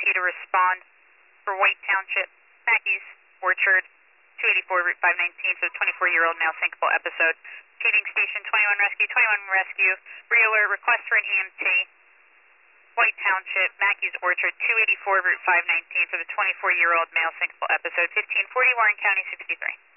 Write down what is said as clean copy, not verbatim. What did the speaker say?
Rescue to respond for White Township, Mackey's Orchard, 284 Route 519 for the 24-year-old male syncopal episode. Receiving Station 21 Rescue, 21 Rescue, re-alert, request for an EMT, White Township, Mackey's Orchard, 284 Route 519 for the 24-year-old male syncopal episode, 1540 Warren County 63.